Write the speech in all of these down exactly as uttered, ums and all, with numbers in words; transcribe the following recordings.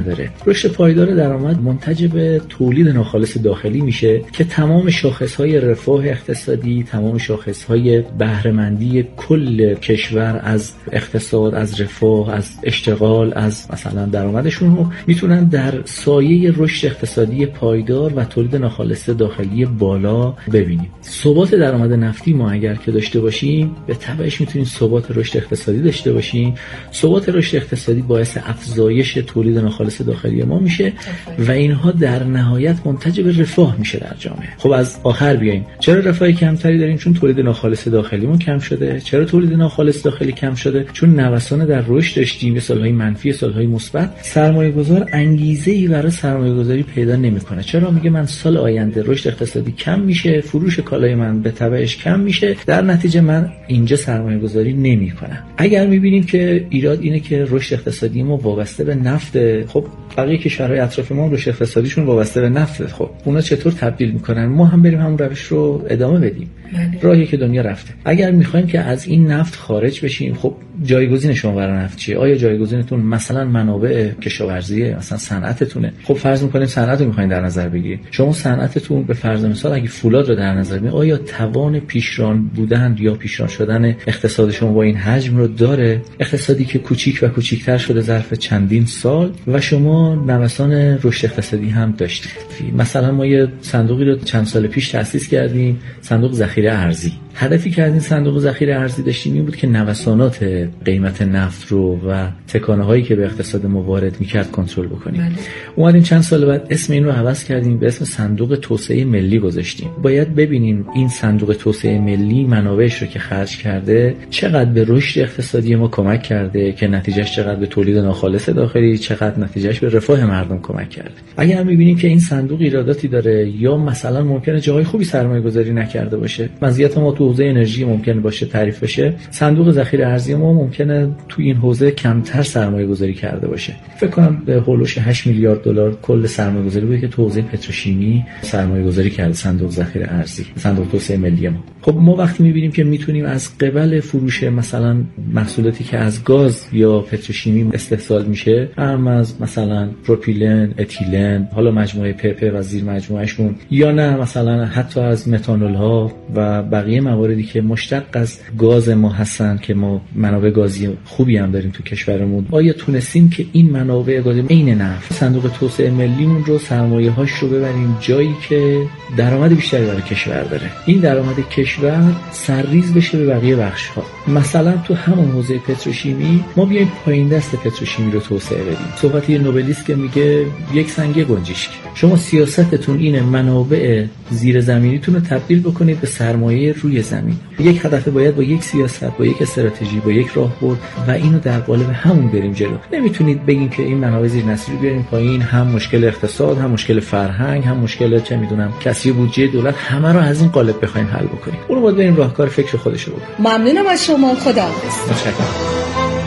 داره. رشد پایدار درآمد منتج به تولید ناخالص داخلی میشه که تمام شاخصهای رفاه اقتصادی، تمام شاخصهای بهره مندی کل کشور از اقتصاد، از رفاه، از اشتغال، از مثلا درآمدشون رو میتونن در سایه رشد اقتصادی پایدار و تولید ناخالص داخلی بالا ببینیم. ثبات درآمد نفتی ما اگر که داشته باشیم، به تبعش میتونیم ثبات رشد اقتصادی داشته باشیم. ثبات رشد اقتصادی باعث افزایش تولید ناخالص داخلی ما میشه و اینها در نهایت منتج به رفاه میشه در جامعه. خب از آخر بیایم، چرا رفاه کمتری داریم؟ چون تولید ناخالص داخلیمون کم شده. چرا تولید ناخالص داخلی کم شده؟ چون نوسان در رشد داشتیم، سالهای منفی، سالهای مثبت. سرمایه‌گذار انگیزه‌ای برای سرمایه‌گذاری پیدا نمی‌کنه. چرا؟ میگه من سال آینده رشد اقتصادی کم میشه، فروش کالای من به تبعش کم میشه، در نتیجه من اینجا سرمایه‌گذاری نمی‌کنم. اگر می‌بینیم که ایراد اینه که رشد اقتصادی ما وابسته به نفت، خب بقیه کشورهای اطراف ما رشد اقتصادیشون وابسته به نفت، خب اونا چطور تبدیل می‌کنن؟ ما هم بریم همون روش رو ادامه بدیم. راهی که دنیا رفته. اگر می‌خوایم که از این نفت خارج بشیم، خب جایگزین شما برای نفت چیه؟ آیا جایگزینتون مثلا منابع کشاورزیه، مثلا صنعتتونه؟ خب فرض می‌کنیم صنعت رو می‌خواید در نظر بگیرید. شما صنعتتون به فرض مثال اگه فولاد رو در نظر بگیرید، آیا توان پیشران بودن یا پیشران شدن اقتصاد شما با این حجم رو داره؟ اقتصادی که کوچیک و کوچیک‌تر شده ظرف چندین سال و شما نوسان رشد اقتصادی هم داشتید. مثلا ما یه صندوقی رو چند سال پیش تأسیس کردیم، صندوق ذخیره ارزی. هدفی که از این صندوق ذخیره ارزی داشتیم این بود که نوسانات قیمت نفت رو و تکانه‌هایی که به اقتصاد ما وارد می‌کرد کنترل بکنیم. بله. اومدیم چند سال بعد اسم این رو عوض کردیم، به اسم صندوق توسعه ملی گذاشتیم. باید ببینیم این صندوق توسعه ملی منابعش رو که خرج کرده چقدر به رشد اقتصادی ما کمک کرده، که نتیجهش چقدر به تولید ناخالص داخلی، چقدر نتیجهش به رفاه مردم کمک کرده. اگر می‌بینیم که این صندوق ایراداتی داره یا مثلا ممکنه جاهای خوبی سرمایه‌گذاری نکرده باشه، مزیت ما تو حوزه انرژی ممکنه باشه تعریف بشه، صندوق ذخیره ارزی ما ممکنه تو این حوزه کمتر سرمایه گذاری کرده باشه. فکر کنم به هولوش هشت میلیارد دلار کل سرمایه گذاری بوده که تو حوزه پتروشیمی سرمایه گذاری کرده صندوق ذخیره ارزی، صندوق توسعه ملی ما. خب ما وقتی می‌بینیم که میتونیم از قبل فروش مثلا محصولاتی که از گاز یا پتروشیمی استحصال میشه، هم از مثلا پروپیلن، اتیلن، حالا مجموعه پپ و زیر مجموعهشون، یا نه مثلا حتی از متانول ها و بقیه مواردی که مشتق از گاز ما هستن که ما منابع گازی خوبی هم داریم تو کشورمون، آیا تونستیم که این منابع گازی عین نفت صندوق توسعه ملیمون رو سرمایه‌هاش رو ببریم جایی که درآمد بیشتری برای کشور داره، این درآمد کشور سرریز بشه به بقیه بخش‌ها. مثلا تو همون حوزه پتروشیمی ما بیایم پایین دست پتروشیمی رو توسعه بدیم. صحبت یه نوبلیست که میگه یک سنگ گنجشک، شما سیاستتون اینه منابع زیر زمینیتون رو تبدیل بکنید به سرمایه روی زمین. یک هدف باید با یک سیاست، با یک استراتژی، با یک راهبرد و اینو در قالب همون بریم جلو. نمیتونید بگین که این منابع زیر نسلی رو بیاریم پایین، هم مشکل اقتصاد، هم مشکل فرهنگ، هم مشکل چه میدونم کسری بودجه دولت، همه رو از این قالب بخوایم حل بکنیم. اون رو باید بریم راهکار فکر خودش رو بکنیم. ممنونم از شما. خداحافظ. متشکرم.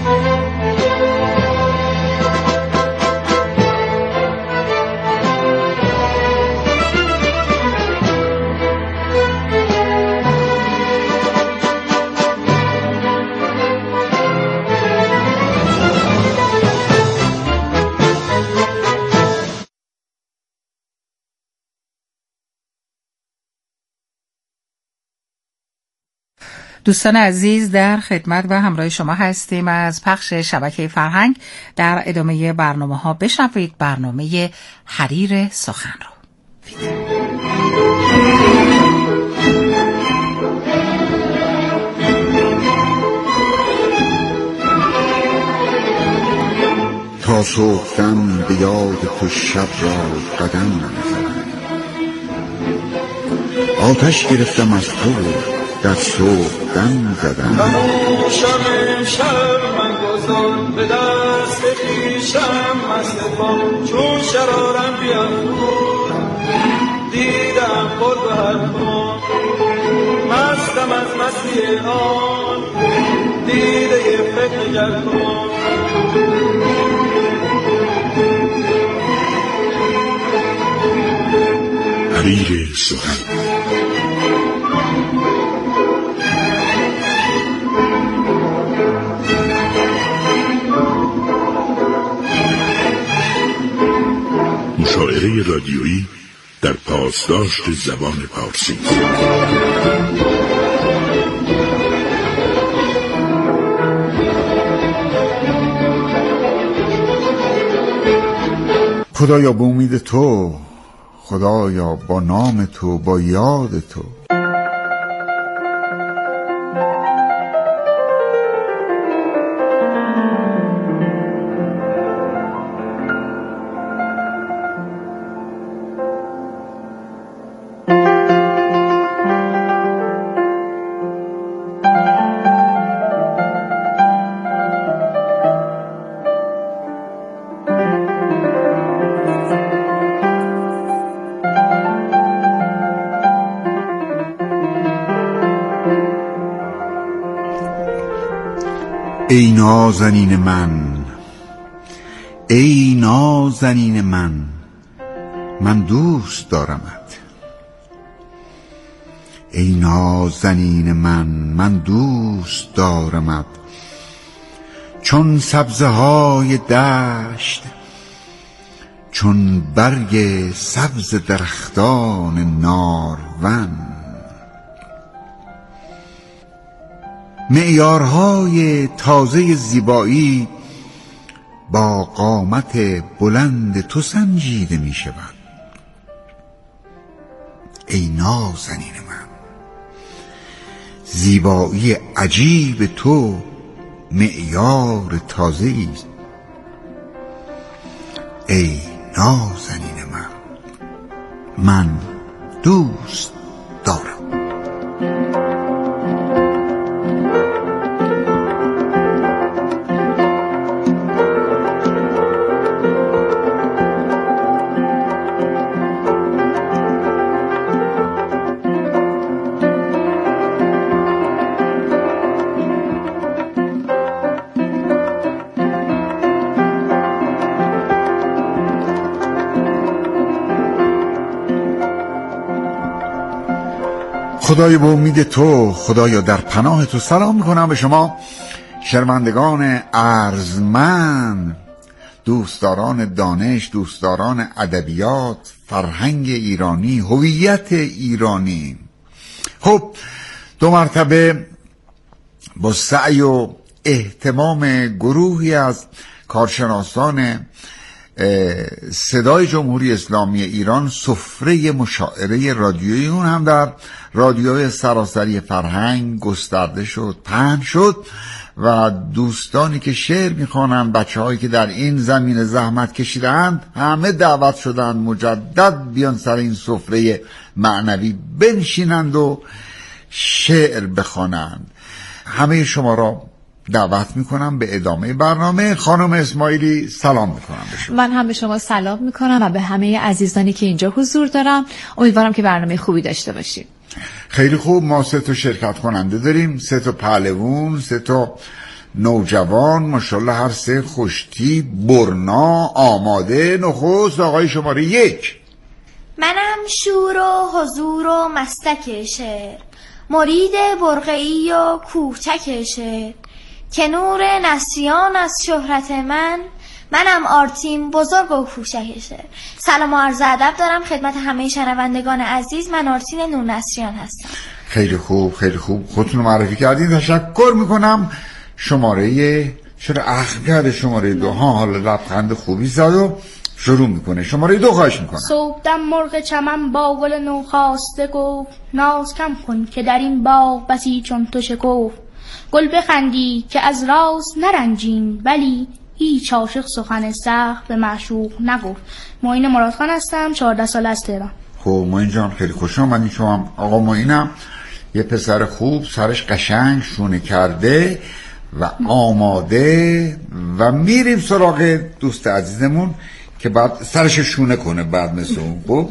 دوستان عزیز، در خدمت و همراه شما هستیم از پخش شبکه فرهنگ. در ادامه برنامه ها بشنوید برنامه حریر سخن رو. تا صبحدم به یاد تو شب را قدم نمی‌زنم، آتش گرفتم از تو در صبح دم زدم. همون شب امشب من گذار به دست پیشم مست بام، چون شرارم بیافروز دیدم قرب هر کام، مستم از مستی آن دیده فکر گردم. حریر سخن. مشاعره رادیویی در پاسداشت زبان پارسی. خدایا به امید تو، خدایا با نام تو، با یاد تو. ای نازنین من، ای نازنین من، من دوست دارمت. ای نازنین من، من دوست دارمت. چون سبزه های دشت، چون برگ سبز درختان نارون. معیارهای تازه زیبایی با قامت بلند تو سنجیده می شود. ای نازنین من، زیبایی عجیب تو معیار تازه است. ای نازنین من، من دوست دارم. خدای به امید تو، خدایا در پناه تو سلام میکنم به شما شنوندگان ارجمند، دوستداران دانش، دوستداران ادبیات، فرهنگ ایرانی، هویت ایرانی. خب دو مرتبه با سعی و اهتمام گروهی از کارشناسان صدای جمهوری اسلامی ایران سفره مشاعره رادیویی، اون هم در رادیوی سراسری فرهنگ گسترده شد، پهن شد و دوستانی که شعر میخوانند، بچه هایی که در این زمین زحمت کشیدند، همه دعوت شدند مجدد بیان سر این سفره معنوی بنشینند و شعر بخوانند. همه شما را دعوت میکنم به ادامه برنامه. خانم اسماعیلی سلام میکنم به شما. من هم به شما سلام میکنم و به همه عزیزانی که اینجا حضور دارم. امیدوارم که برنامه خوبی داشته باشیم. خیلی خوب. ما سه تا شرکت کننده داریم، سه تا پهلوان، سه تا نوجوان، ماشاءالله هر سه خوشتی، برنا، آماده. نخست آقای شماره یک. منم شور و حضور و مستک شعر، مرید برقعی و کوچک شعر، که نور نسیان از شهرت من، منم آرتین بزرگ و کوچک شعر. سلام و عرض ادب دارم خدمت همه شنوندگان عزیز. من آرتین نور نسیان هستم. خیلی خوب، خیلی خوب. خودتون رو معرفی کردین، تشکر میکنم. شماره چرا اخم کرده؟ شماره دو. ها حالا لبخند خوبی زد و شروع میکنه. شماره دو خواهش میکنم. صبحدم مرغ چمن با گل نو خواسته گفت، ناز کم کن که در این باغ بسی چون تو شکفت. گل بخندی که از راز نرنجیم، ولی هیچ عاشق سخن سخت به معشوق نگفت. معین مراد خان هستم، چهارده ساله از تهران. خب معین جان خیلی خوش آمدید. شما آقا معینم یه پسر خوب، سرش قشنگ شونه کرده و آماده و میریم سراغ دوست عزیزمون که بعد سرش شونه کنه بعد مثل اون. خب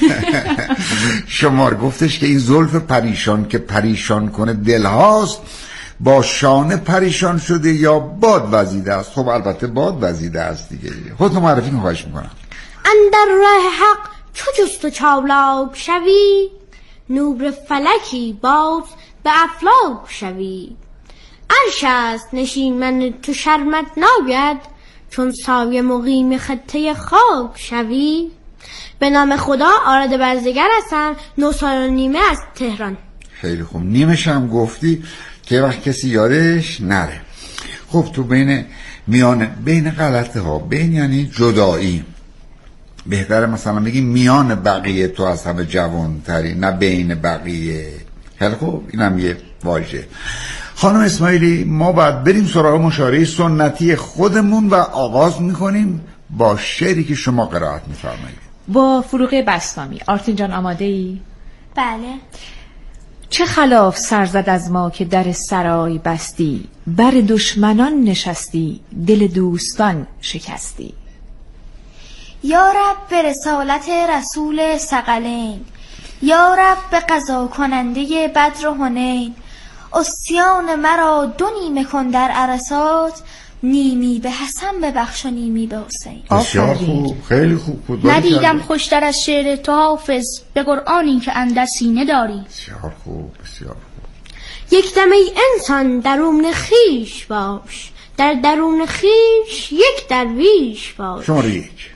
شمار گفتش که این زلف پریشان که پریشان کنه دل هاست، با شانه پریشان شده یا باد وزیده است. خب البته باد وزیده است دیگه. خودتو معرفی کن خواهش میکنم. اندر راه حق چو جست و چالاک شوی، نور فلکی باز به افلاک شوی. عرش است نشیمن تو شرمت ناید، چون سایه مقیم خطه خاک شوی. به نام خدا آراد برزگر هستم، نه سال و نیمه از تهران. خیلی خوب. نیمش هم گفتی که وقت کسی یادش نره. خب تو بین میان بین غلطه ها، بین یعنی جدایی، بهتره مثلا بگی میان بقیه تو از همه جوان تری، نه بین بقیه. خیلی خوب، اینم یه واژه. خانم اسماعیلی، ما باید بریم سراغ مشاوره سنتی خودمون و آغاز میکنیم با شعری که شما قرائت میفرمایید. با فروغ بسطامی. آرتین جان آماده ای؟ بله. چه خلاف سرزد از ما که در سرای بستی، بر دشمنان نشستی، دل دوستان شکستی. یا رب به رسالت رسول ثقلین، یا رب به قضا کننده بدر و حنین، عصیان مرا دو نیمه کن در عرصات، نیمی به حسن ببخش و نیمی به حسین. بسیار خوب، خیلی خوب بود. ندیدم خوشتر از شعر تو حافظ، به قرآنی که اندر سینه داری. بسیار خوب، بسیار خوب. یک دم ای انسان درون خیش باش، در درون خیش یک درویش باش. شماره یک.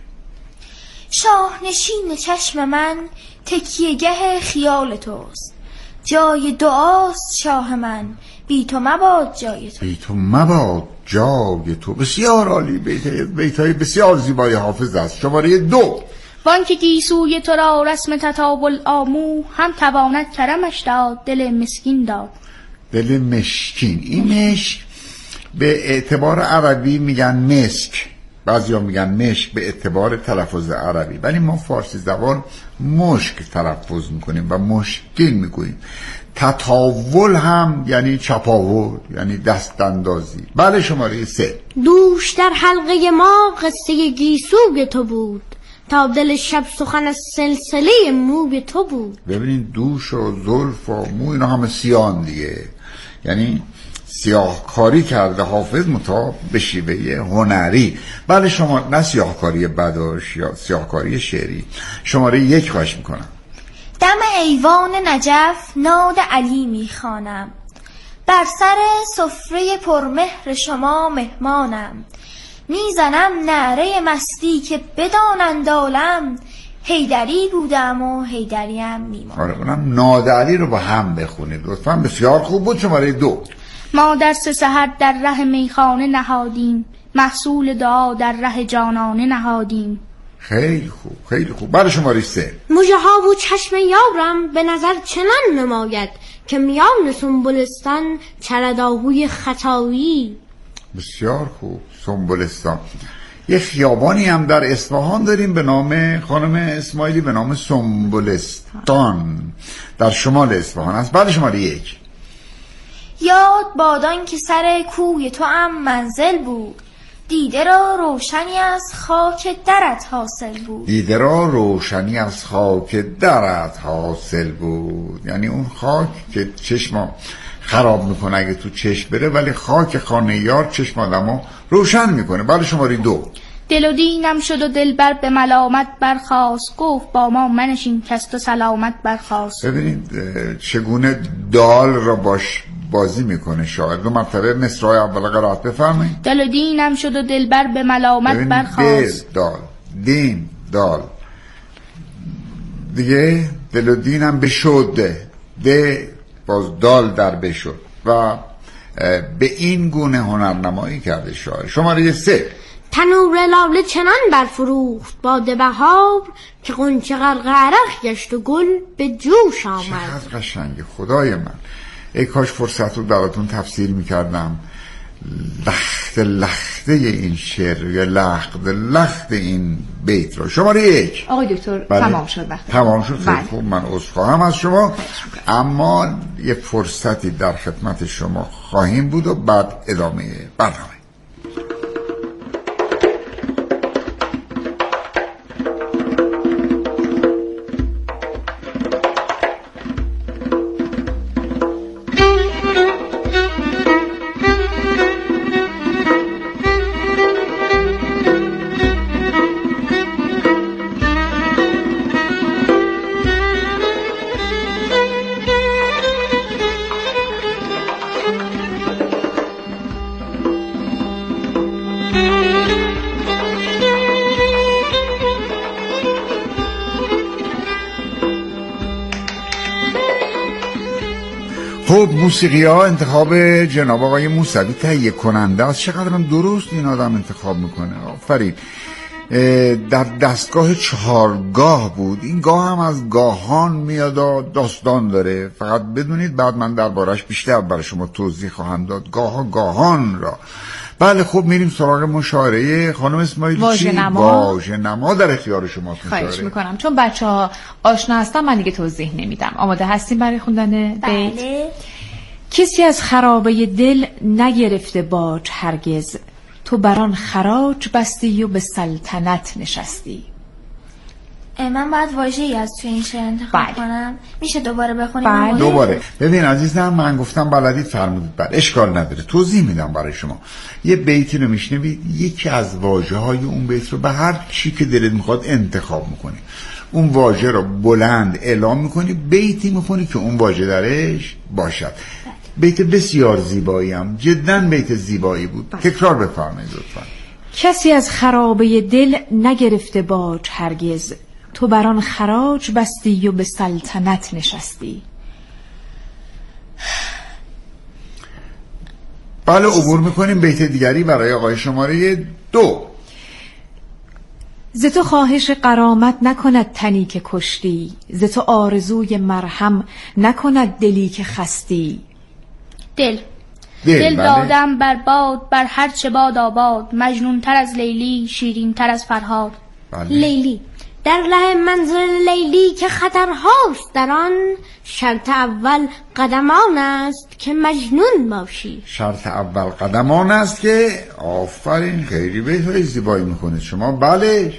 شاه نشین چشم من تکیه گه خیال توست، جای دعاست شاه من، بی تو مباد جای تو. بی تو مباد جای تو. بسیار عالی. بیتای بسیار زیبای حافظ است. شماره دو. وان که گیسوی تو را رسم تطاول آمو، هم تواند کرمش داد دل مسکین داد. دل مشکین. این مشک به اعتبار عربی میگن مسک، بعضی ها میگن مشک به اعتبار تلفظ عربی، ولی ما فارسی زبان مشک تلفظ میکنیم و مشکین میگوییم. تطاول هم یعنی چپاول، یعنی دست اندازی. بله، شماره سه. دوش در حلقه ما قصه گیسوی تو بود، تا دل شب سخن از سلسله موی تو بود. ببینید دوش و زلف و مو اینا همه سیان دیگه، یعنی سیاهکاری کرده حافظ متا به شیوه هنری. بله شما، نه سیاهکاری بداش یا سیاهکاری شعری. شماره یک خواهش میکنم. دم ایوان نجف ناد علی میخوانم، بر سر سفره پرمهر شما مهمانم. میزنم نعره مستی که بدانند عالم، حیدری بودم و حیدریم میمانم. آره، اونم ناد علی رو با هم بخونید لطفا. بسیار خوب بود. شماره دو. ما در سه سحر در ره میخانه نهادیم، محصول دعا در ره جانانه نهادیم. خیلی خوب، خیلی خوب. برای شماره سه. مژه ها و چشم یارم به نظر چنان نماید، که میان سنبلستان چرداهوی خطایی. بسیار خوب. سنبلستان. یه خیابانی هم در اصفهان داریم به نام خانم اسماعیلی، به نام سنبلستان، در شمال اصفهان است. بعد شماره یک. یاد بادان که سر کوی تو هم منزل بود، دیده را روشنی از خاک درت حاصل بود. دیده را روشنی از خاک درت حاصل بود، یعنی اون خاک که چشم خراب میکنه اگه تو چشم بره، ولی خاک خانه یار چشم آدمو روشن میکنه. بعد شماره دو. دل و دینم شد و دلبر به ملامت برخاست، گفت با ما منشین کست و سلامت برخاست. ببینید چگونه دال را باش بازی میکنه شاعر. دو مرتبه مصرع اول قرائت بفرمایید. دل و دینم شد و دلبر به ملامت برخاست. دل، دال، دین، دال دیگه. دل و دینم بشد، ده باز دال در بشد، و به این گونه هنرنمایی کرده شاعر. شماره سه. تنور لاله چنان برفروخت باد بهار، که غنچه غرق عرق گشت و گل به جوش آمد. چقدر قشنگه خدای من. ای کاش فرصت رو براتون تفسیر میکردم لخت لخته این شعر یا لخت لخت این بیت رو. شماره یک. آقای دکتر بله. تمام شد وقت. تمام شد. خیلی بله. خوب. من عذرخواهم از شما، اما یه فرصتی در خدمت شما خواهیم بود و بعد ادامه برنامه. خب موسیقی ها انتخاب جناب آقای موسوی تهیه کننده است. چقدر هم درست این آدم انتخاب میکنه. آفرین. در دستگاه چهارگاه بود. این گاه هم از گاهان میاد، داستان داره. فقط بدونید بعد من دربارش بیشتر برای شما توضیح خواهم داد. گاه ها گاهان را. بله خب میریم سراغ مشاعره. خانم اسماعیلی چی؟ واژه نما در اختیار شماست. خواهش میکنم. چون بچه ها آشنا هستن من دیگه توضیح نمیدم. آماده هستیم برای خوندن بیت؟ بله. کسی از خرابه دل نگرفته باج هرگز، تو بران خراج بستی و به سلطنت نشستی. من باید واژه‌ای از توی این شعر انتخاب بله. کنم. میشه دوباره بخونیم؟ بله. دوباره. ببین عزیزم من گفتم بلدید فرمودید. بله اشکال نداره. توضیح میدم برای شما. یه بیتی رو میشنوید، یکی از واژه‌های اون بیت رو به هر چی که دلت میخواد انتخاب میکنی. اون واژه رو بلند اعلام میکنی، بیتی میخونی که اون واژه درش باشد. بیت بسیار زیبایی هم، جدا بیت زیبایی بود. بله. تکرار بفرمایید لطفا. کسی از خرابه دل نگرفته باج هرگز، تو بران خراج بستی و به سلطنت نشستی. بله عبور میکنیم بیت دیگری برای آقای شماره دو. ز تو خواهش غرامت نکند تنی که کشتی، ز تو آرزوی مرهم نکند دلی که خستی. دل دل, دل بله. دادم بر باد بر هر چه باد آباد، مجنون تر از لیلی شیرین تر از فرهاد. بله. لیلی در ره منزل لیلی که خطرهاست در آن، شرط اول قدمان است که مجنون باشی. شرط اول قدمان است که آفرین. خیلی بیت های زیبایی میکنید شما. بله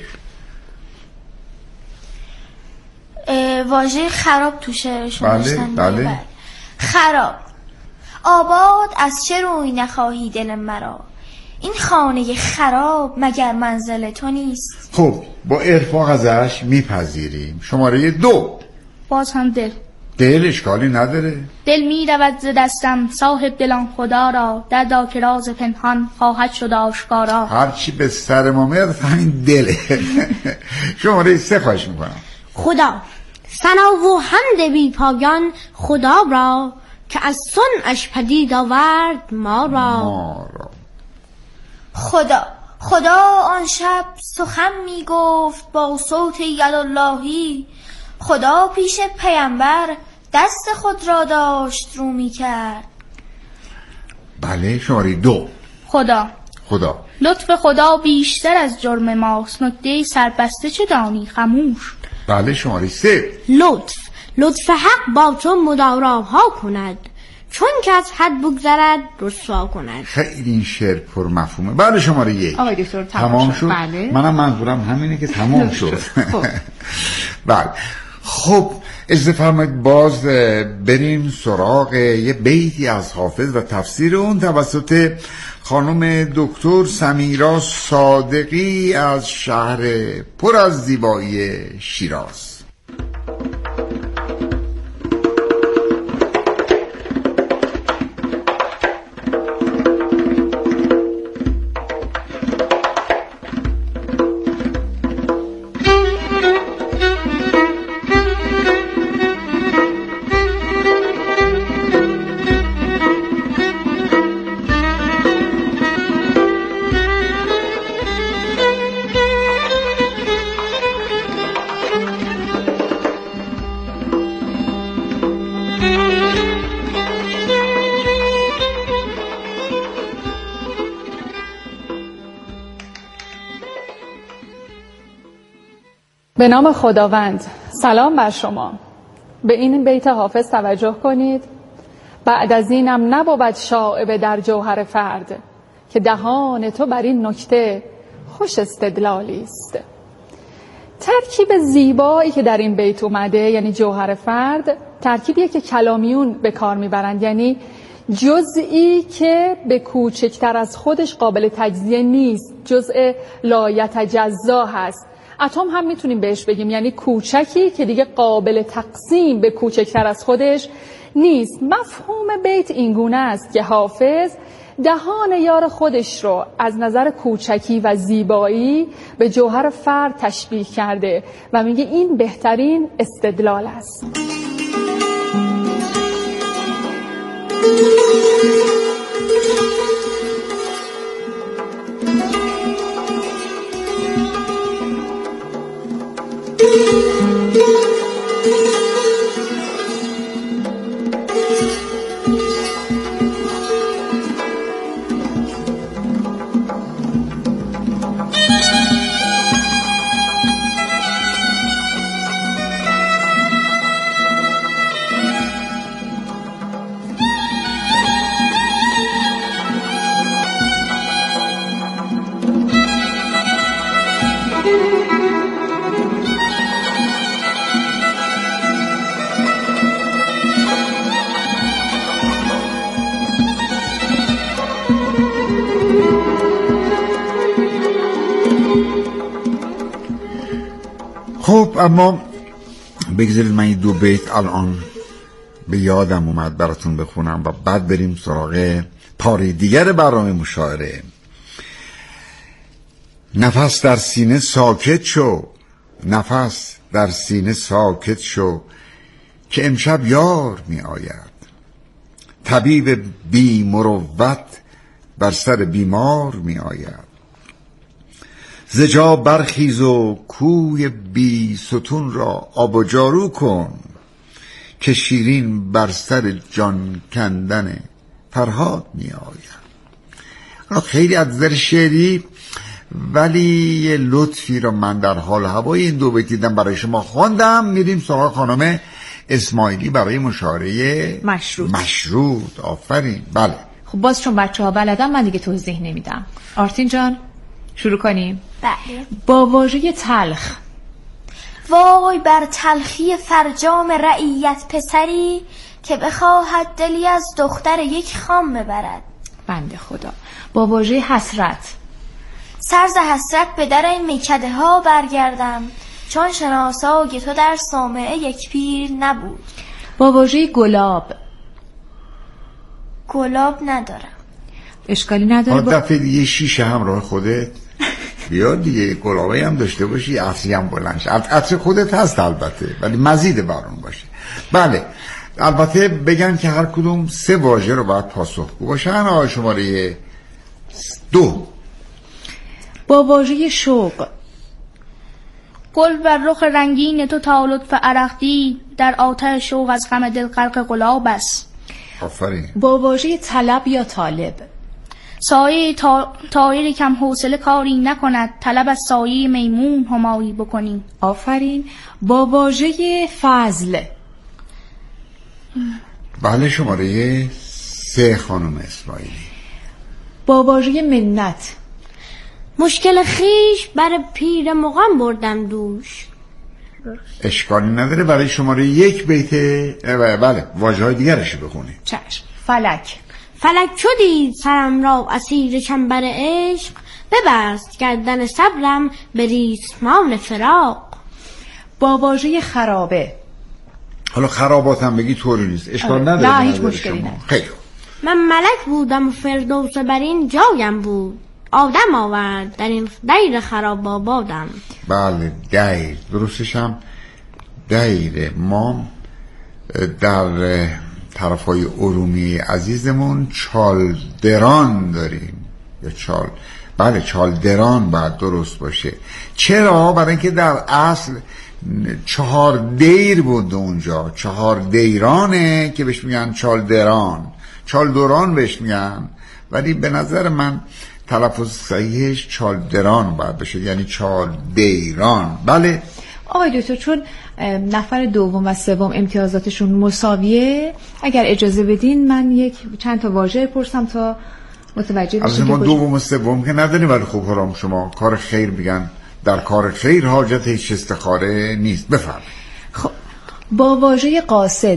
واژه خراب تو شعرشون بله داشتن. بله. خراب آباد از چه روی نخواهی دل مرا، این خانه خراب مگر منزل تو نیست. خب با ارفاق ازش میپذیریم. شماره دو. باز هم دل دل اشکالی نداره. دل می رود ز دستم صاحب دلان خدا را، دردا که راز پنهان خواهد شد آشکارا. هرچی به سر ما میاد همین دله. شماره سه خواهش میکنم. خدا ثنا و حمد بی پایان خدا را، که از صنعش پدید آورد ما را. ما را. خدا خدا آن شب سخن می گفت با صوت یداللهی، خدا پیش پیامبر دست خود را داشت رو می کرد. بله شماره دو. خدا خدا لطف خدا بیشتر از جرم ماست، نکته سربسته چه دانی خموش. بله شماره سه. لطف لطف حق با تو مداراها کند، چون که از حد بگذرد رسوا کند. خیلی این شعر پر مفهومه. بله شماره یک. آقای دکتر تمام, تمام شد, شد. بله. منم منظورم همینه که تمام شد. خب. بله خب اجازه فرمایید باز بریم سراغ یه بیتی از حافظ و تفسیر اون توسط خانم دکتر سمیرا صادقی از شهر پر از زیبایی شیراز. به نام خداوند. سلام بر شما. به این بیت حافظ توجه کنید. بعد از اینم نبود شائبه در جوهر فرد، که دهان تو بر این نکته خوش استدلالی است. ترکیب زیبایی که در این بیت اومده، یعنی جوهر فرد، ترکیبیه که کلامیون به کار میبرند، یعنی جزئی که به کوچکتر از خودش قابل تجزیه نیست، جزء لا یتجزا هست. اتم هم میتونیم بهش بگیم، یعنی کوچکی که دیگه قابل تقسیم به کوچکتر از خودش نیست. مفهوم بیت اینگونه است که حافظ دهان یار خودش رو از نظر کوچکی و زیبایی به جوهر فرد تشبیه کرده و میگه این بهترین استدلال است. خب اما بگذارید من این دو بیت الان به یادم اومد براتون بخونم و بعد بریم سراغ پاره دیگر برنامه مشاعره. نفس در سینه ساکت شو، نفس در سینه ساکت شو که امشب یار می آید. طبیب بی مروت بر سر بیمار می آید. زجا برخیز و کوی بی ستون را آب و جارو کن که شیرین بر سر جان کندن فرهاد می آید. خیلی از نظر شعری ولی یه لطفی را من در حال هوای این دو بیت دیدم برای شما خواندم. میریم سراغ خانم اسماعیلی برای مشاعره مشروط. مشروط آفرین. بله خب باز چون بچه ها بلدم من دیگه توضیح نمیدم. آرتین جان شروع کنیم. بله. با واژه تلخ. وای بر تلخی فرجام رعیت پسری که بخواهد دلی از دختر یک خام ببرد. بنده خدا. با واژه حسرت. سرز حسرت به در این میکده ها برگردم چون شناسای تو در صومعه یک پیر نبود. با واژه گلاب. گلاب ندارم. اشکالی نداره. با دفعه دیگه شیشه همراه خودت بیاد دیگه، گلابی هم داشته باشی، عطری هم بلند شه. عطر خودت هست البته ولی مزید بر اون باشه. بله البته بگم که هر کدوم سه واژه رو باید پاسخگو باشن. آقای شماره دو. با واژه شوق. گل بر رخ رنگین تو تا لطف عرق دید در آتش شوق از غم دل غرق گلاب است. آفرین. با واژه طلب یا طالب. سایه تا... طایر کم حوصله کاری نکند طلب از سایه میمون همایی بکنی. آفرین. با واژه فضل. بله شماره سه خانم اسماعیلی. با واژه منت. مشکل خیش بر پیر مغان بردم دوش. اشکالی نداره. برای شماره یک بیت بله واژه های دیگرش بخونید. چشم. فلک. فلک چو دید سرم را اسیر چنبر عشق ببست گردن صبرم به ریسمان فراق. با واژه خرابه. حالا خرابات هم بگی طوری نیست، اشکال نداره. نه هیچ مشکلی نه. خیلی من ملک بودم و فردوس بر این جایم بود آدم آورد در این دیر خراب آبادم. بله دیر درستش هم دیر. ما در طرفای ارومی عزیزمون چالدران داریم یا چال بله چالدران باید درست باشه. چرا؟ برای اینکه در اصل چهار دیر بود اونجا، چهار دیرانه که بهش میگن چالدران، چالدران بهش میگن، ولی به نظر من تلفظ صحیحش چالدران باید بشه، یعنی چالدیران. بله آقای دکتر چون نفر دوم و سوم امتیازاتشون مساویه اگر اجازه بدین من یک چند تا واژه پرسم تا متوجه بشید. ما دوم و سوم که نداریم ولی خوب حرام شما کار خیر میگن در کار خیر حاجت هیچ استخاره نیست. بفرمایید. خب با واژه قاصد.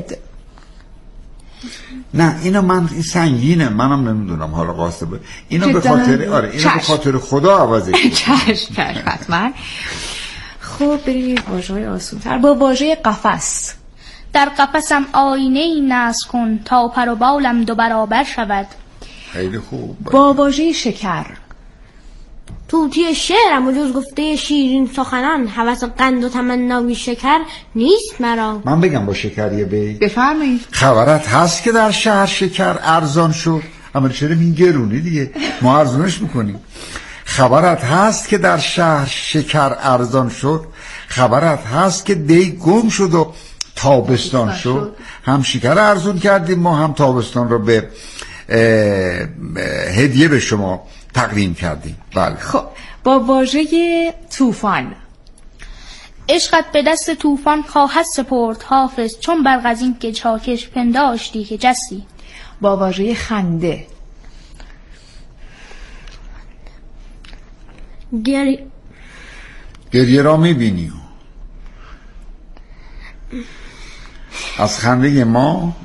نه اینو من این سنگینه منم نمیدونم حالا قاصد اینو به خاطر آره اینو به خاطر خدا عوض کنید. چشم چشم حتما. خب بریم واژه‌های آسان‌تر. با واژه قفس. در قفسم آینه ای نصب کن تا پر و بالم دو برابر شود. خیلی خوب. با واژه شکر. توتی شعرم و جز گفته شیرین سخنان، هوس قند و تمنای شکر نیست مرا. من بگم با شکریه بی؟ بفرمایید. خبرت هست که در شهر شکر ارزان شد؟ اما چرا این گرونی دیگه ما ارزانش میکنیم. خبرت هست که در شهر شکر ارزان شد، خبرت هست که دی گم شد و تابستان شد. هم شکر ارزون کردیم ما، هم تابستان رو به هدیه به شما تقدیم کردیم. بله. خب با واژه طوفان. عشقت به دست طوفان خواهد سپرد حافظ، چون برق از این که چاکش پنداشتی که جستی. با واژه خنده. گری... گریه را میبینی از خنده ما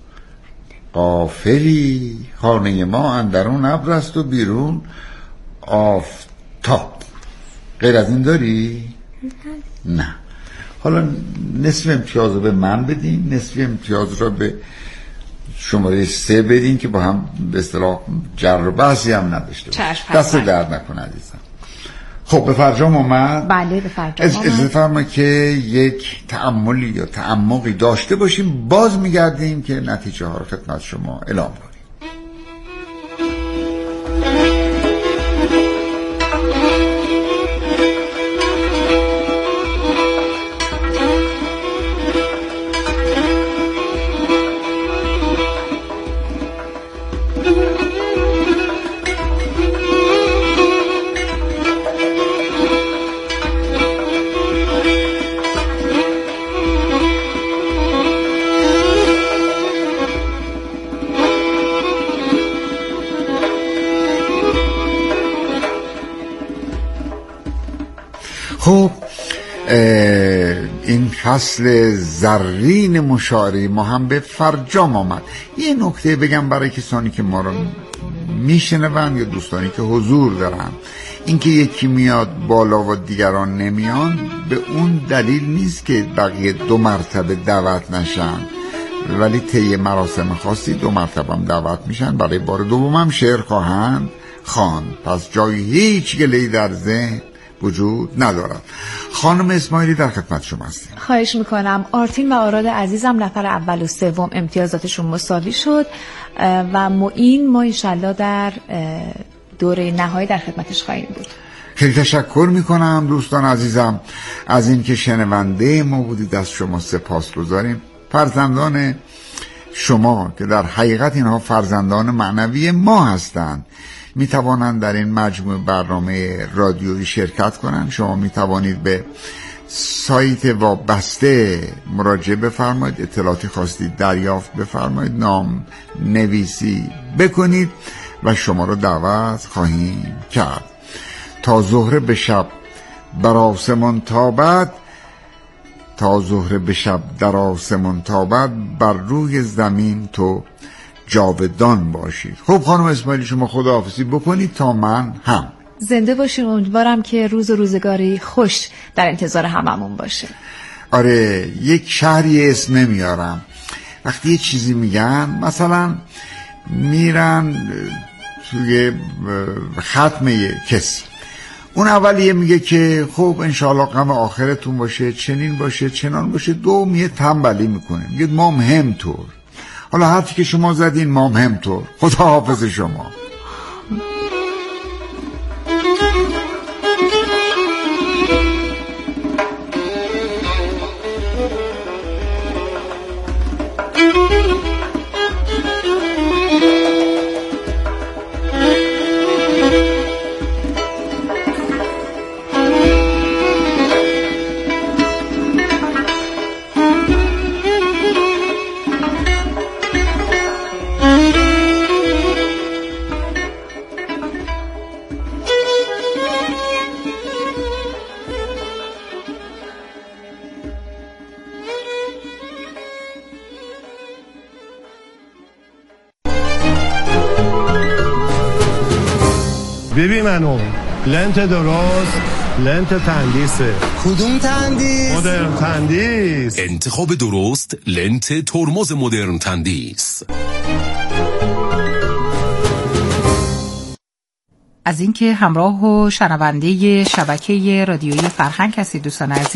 غافلی، خانه ما اندرون ابر است و بیرون آفتاب. غیر از این داری؟ نه. حالا نصف امتیاز رو به من بدین، نصف امتیاز رو به شماره سه بدین که با هم به اصطلاح جر و بحثی هم نداشته باشه. دست درد نکنه عزیزم. خب به فرجام اومد؟ بله به فرجام اومد. اجازه فرما که یک تأملی یا تعمقی داشته باشیم، باز میگردیم که نتیجه ها رو خدمت شما اعلام کنیم. خب این فصل زرین مشاعره ما هم به فرجام آمد. یه نکته بگم برای کسانی که ما رو میشنون یا دوستانی که حضور دارن، اینکه یکی میاد بالا و دیگران نمیان به اون دلیل نیست که بقیه دو مرتبه دعوت نشن، ولی طی مراسم خاصی دو مرتبه هم دعوت میشن، برای بار دوم هم شعر خواهند خواند. پس جای هیچ گله‌ای در ذهن وجود ندارد. خانم اسماعیلی در خدمت شما هستیم. خواهش میکنم. آرتین و آراد عزیزم نفر اول و سوم امتیازاتشون مساوی شد و معین ما انشالله در دوره نهایی در خدمتش خواهیم بود. خیلی تشکر میکنم دوستان عزیزم از اینکه شنونده ما بودید. از شما سپاس گذاریم. فرزندان شما که در حقیقت اینها فرزندان معنوی ما هستند می توانند در این مجموعه برنامه رادیویی شرکت کنند. شما می توانید به سایت وابسته مراجعه بفرمایید، اطلاعاتی خواستید دریافت بفرمایید، نام نویسی بکنید و شما رو دعوت خواهیم کرد. تا ظهر به شب بر آسمان تابد، تا ظهر به شب در آسمان تابد، بر روی زمین تو جاودان باشید. خب خانم اسماعیلی شما خداحافظی بکنید تا من هم. زنده باشین. امیدوارم که روز و روزگاری خوش در انتظار هممون باشه. آره یک شهری اسم نمیارم، وقتی یه چیزی میگن مثلا میرن توی ختم کسی، اون اولیه میگه که خب انشاءالله غم آخرتون باشه، چنین باشه چنان باشه، دوم یه تنبلی میکنه میگه ما هم همطور. حالا حرفی که شما زدین ما هم همطور. خدا حافظ شما. ببین منو لنت درست، لنت تندیسه. کدوم تندیس؟ مدرن تندیس. انتخاب درست لنت ترمز مدرن تندیس. از اینکه همراه و شنونده شبکه رادیویی فرهنگ هستید دوستان عزیز.